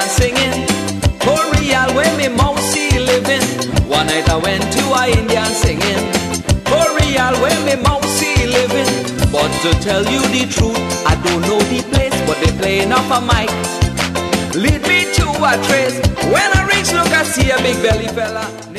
Indian singing. Koreal where me mousey living. One night I went to a Indian singing. Koreal where me mousey living. But to tell you the truth, I don't know the place, but they playing off a mic. Lead me to a trace. When I reach, look, I see a big belly fella.